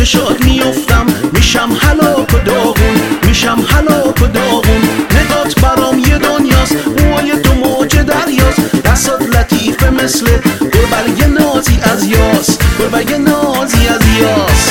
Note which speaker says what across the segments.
Speaker 1: چشات میفتم، میشم هلاک و داغون، میشم هلاک و داغون. نگات برام یه دنیاست، موهای تو موج دریاست، دستات لطیفه مثل گلبرگ نازی از یاس، گلبرگ نازی از یاس.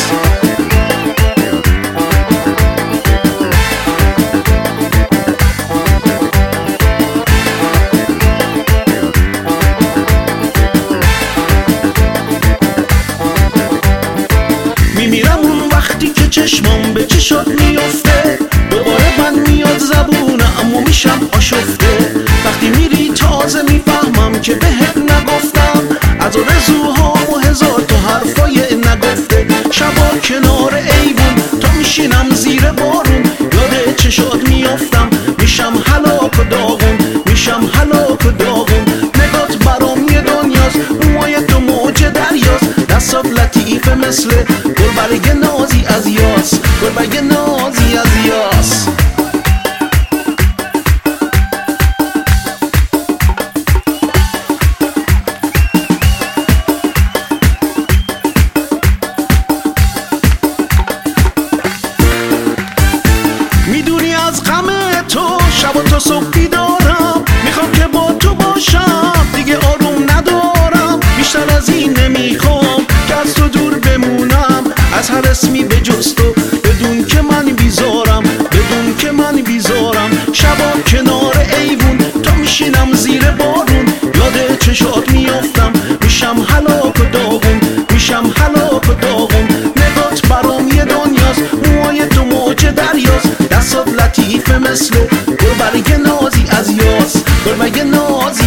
Speaker 1: میمیرم اون وقتی که چشمام به چشات میفته، دوباره من میاد زبونم اما میشم آشفته. وقتی میری تازه میفهمم که بهت نگفتم از آرزوهام و هزار تا حرفای نگفته. شبا کنار ایوون تا میشینم زیر بارون، یاد چشات میافتم، میشم هلاک و داغون، میشم هلاک و داغون. نگات برام یه دنیاست، موهای تو موج دریاست، دستات لطیفه مثل گلبرگ نازی از یاس، گلبرگ نازی از یاس. میدونی از غم تو شب و تا صبح بیدارم، میخوام که با تو باشم، دیگه آروم ندارم. بیشتر از این نمیخوام که از تو دور بمونم، از هر اسمی به جز تو، بدون که من بیزارم، بدون که من بیزارم. شبا کنار ایوون تا میشینم زیر بارون، یاد چشات میافتم، میشم هلاک و داغون، میشم هلاک و داغون. نگات برام یه دنیاست، موهای تو موج دریاست، دستات لطیفه مثل گلبرگ نازی از یاس، گلبرگ نازی